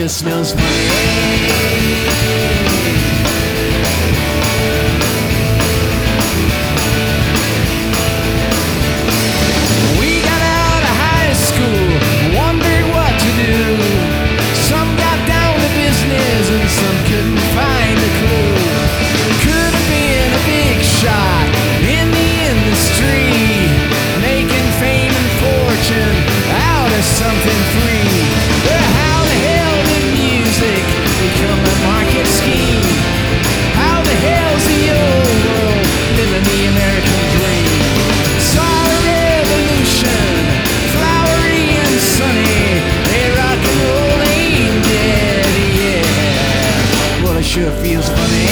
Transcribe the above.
kinda smells funny. We got out of high school, wondered what to do. Some got down to business and some couldn't find a clue. Could have been a big shot in the industry, making fame and fortune out of something free. But how the hell did music become a market scheme? How the hell's the old world living the American dream? Saw a revolution, flowery and sunny. Hey, rock and roll ain't dead, yeah. Well, it sure feels funny.